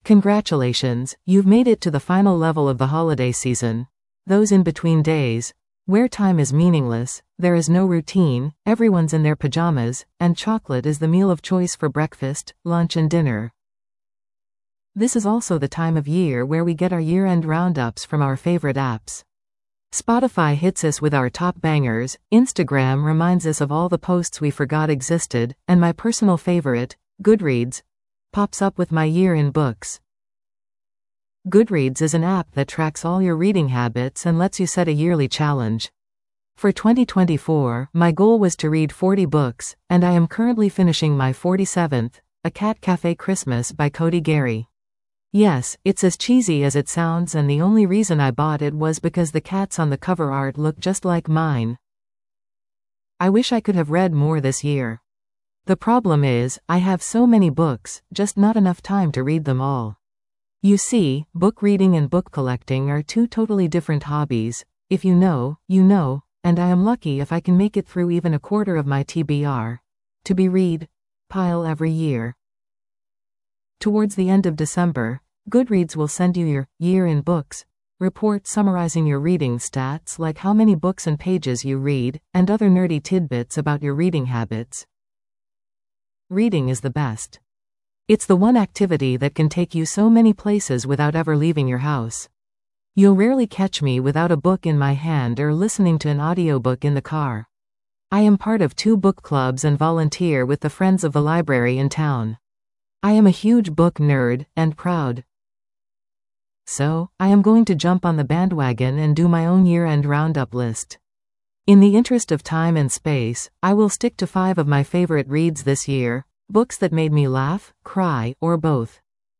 Congratulations, you've made it to the final level of the holiday season. Those in between days, where time is meaningless, there is no routine, everyone's in their pajamas, and chocolate is the meal of choice for breakfast, lunch and dinner. This is also the time of year where we get our year-end roundups from our favorite apps. Spotify hits us with our top bangers, Instagram reminds us of all the posts we forgot existed, and my personal favorite, Goodreads, pops up with my year in books. Goodreads is an app that tracks all your reading habits and lets you set a yearly challenge. For 2024, my goal was to read 40 books, and I am currently finishing my 47th, A Cat Cafe Christmas by Cody Gary. Yes, it's as cheesy as it sounds, and the only reason I bought it was because the cats on the cover art look just like mine. I wish I could have read more this year. The problem is, I have so many books, just not enough time to read them all. You see, book reading and book collecting are two totally different hobbies. If you know, you know, and I am lucky if I can make it through even a quarter of my TBR, to be read, pile every year. Towards the end of December, Goodreads will send you your year in books report summarizing your reading stats, like how many books and pages you read, and other nerdy tidbits about your reading habits. Reading is the best. It's the one activity that can take you so many places without ever leaving your house. You'll rarely catch me without a book in my hand or listening to an audiobook in the car. I am part of 2 book clubs and volunteer with the Friends of the Library in town. I am a huge book nerd, and proud. So, I am going to jump on the bandwagon and do my own year-end roundup list. In the interest of time and space, I will stick to 5 of my favorite reads this year, books that made me laugh, cry, or both.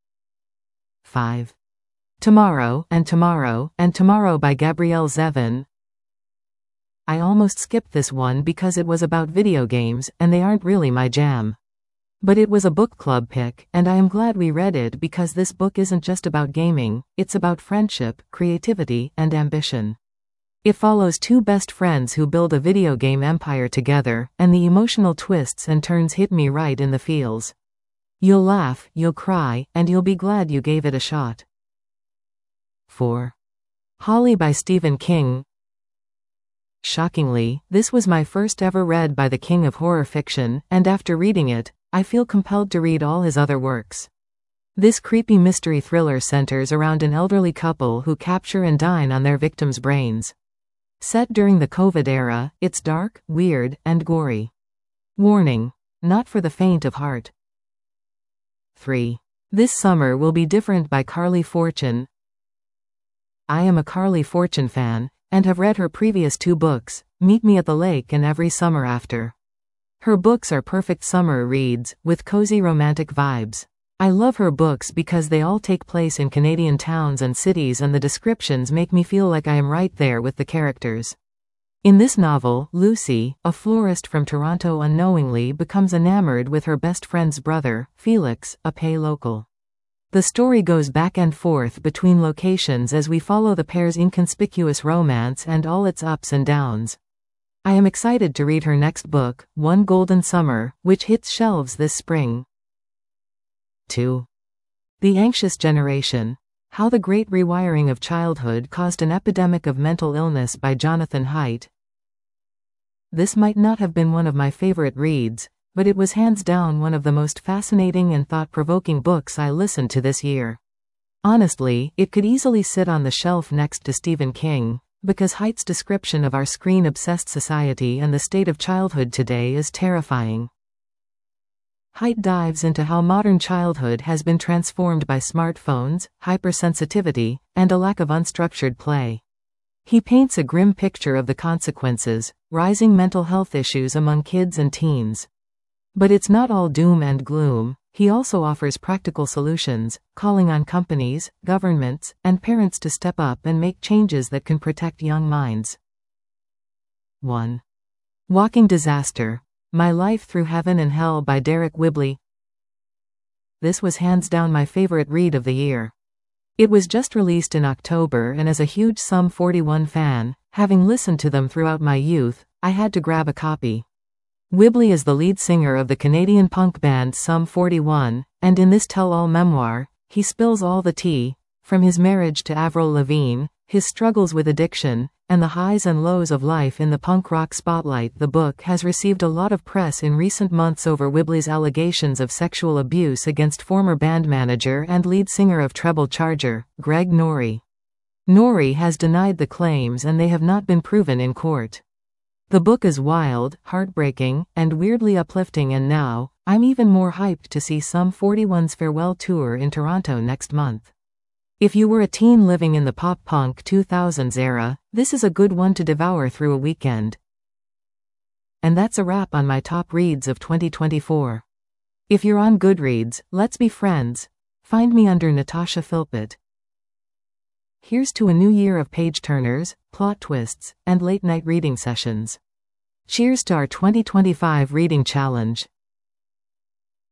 5. Tomorrow, and Tomorrow, and Tomorrow by Gabrielle Zevin. I almost skipped this one because it was about video games, and they aren't really my jam. But it was a book club pick, and I am glad we read it because this book isn't just about gaming, it's about friendship, creativity, and ambition. It follows 2 best friends who build a video game empire together, and the emotional twists and turns hit me right in the feels. You'll laugh, you'll cry, and you'll be glad you gave it a shot. 4. Holly by Stephen King. Shockingly, this was my first ever read by the king of horror fiction, and after reading it, I feel compelled to read all his other works. This creepy mystery thriller centers around an elderly couple who capture and dine on their victims' brains. Set during the COVID era, it's dark, weird, and gory. Warning: not for the faint of heart. 3. This Summer Will Be Different by Carly Fortune. I am a Carly Fortune fan, and have read her previous 2 books, Meet Me at the Lake and Every Summer After. Her books are perfect summer reads, with cozy romantic vibes. I love her books because they all take place in Canadian towns and cities, and the descriptions make me feel like I am right there with the characters. In this novel, Lucy, a florist from Toronto, unknowingly becomes enamored with her best friend's brother, Felix, a pay local. The story goes back and forth between locations as we follow the pair's inconspicuous romance and all its ups and downs. I am excited to read her next book, One Golden Summer, which hits shelves this spring. 2. The Anxious Generation: How the Great Rewiring of Childhood Caused an Epidemic of Mental Illness by Jonathan Haidt. This might not have been one of my favorite reads, but it was hands down one of the most fascinating and thought-provoking books I listened to this year. Honestly, it could easily sit on the shelf next to Stephen King, because Haidt's description of our screen-obsessed society and the state of childhood today is terrifying. Haidt dives into how modern childhood has been transformed by smartphones, hypersensitivity, and a lack of unstructured play. He paints a grim picture of the consequences, rising mental health issues among kids and teens. But it's not all doom and gloom. He also offers practical solutions, calling on companies, governments, and parents to step up and make changes that can protect young minds. 1. Walking Disaster: My Life Through Heaven and Hell by Derek Whibley. This was hands down my favorite read of the year. It was just released in October, and as a huge Sum 41 fan, having listened to them throughout my youth, I had to grab a copy. Whibley is the lead singer of the Canadian punk band Sum 41, and in this tell-all memoir, he spills all the tea, from his marriage to Avril Lavigne, his struggles with addiction, and the highs and lows of life in the punk rock spotlight. The book has received a lot of press in recent months over Webley's allegations of sexual abuse against former band manager and lead singer of Treble Charger, Greg Norrie. Norrie has denied the claims and they have not been proven in court. The book is wild, heartbreaking, and weirdly uplifting, and now, I'm even more hyped to see Sum 41's farewell tour in Toronto next month. If you were a teen living in the pop-punk 2000s era, this is a good one to devour through a weekend. And that's a wrap on my top reads of 2024. If you're on Goodreads, let's be friends. Find me under Natasha Philpott. Here's to a new year of page-turners, plot twists, and late-night reading sessions. Cheers to our 2025 reading challenge.